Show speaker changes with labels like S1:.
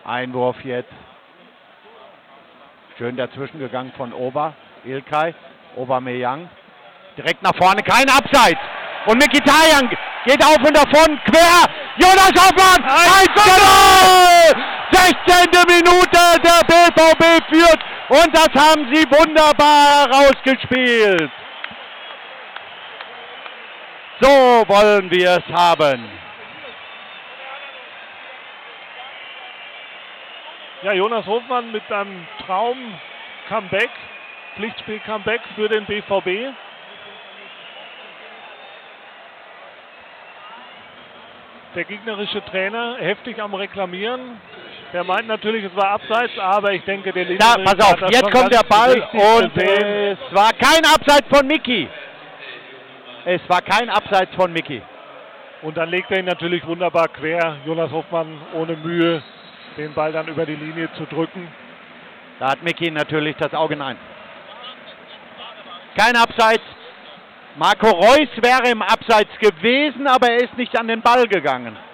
S1: Einwurf jetzt. Schön dazwischen gegangen von Ilkay. Aubameyang. Direkt nach vorne, kein Abseits. Und Mkhitaryan geht auf und davon, quer. Jonas Hoffmann, 1:0! 16. Minute, der BVB führt. Und das haben sie wunderbar herausgespielt. So wollen wir es haben.
S2: Ja, Jonas Hofmann mit einem Traum-Comeback, Pflichtspiel-Comeback für den BVB. Der gegnerische Trainer heftig am Reklamieren. Der meint natürlich, es war abseits, aber ich denke, der
S1: Ja, pass auf, jetzt kommt der Ball und es war kein Abseits von Mickey. Es war kein Abseits von Mickey.
S2: Und dann legt er ihn natürlich wunderbar quer. Jonas Hofmann ohne Mühe, den Ball dann über die Linie zu drücken.
S1: Da hat Mickey natürlich das Auge in eins. Kein Abseits. Marco Reus wäre im Abseits gewesen, aber er ist nicht an den Ball gegangen.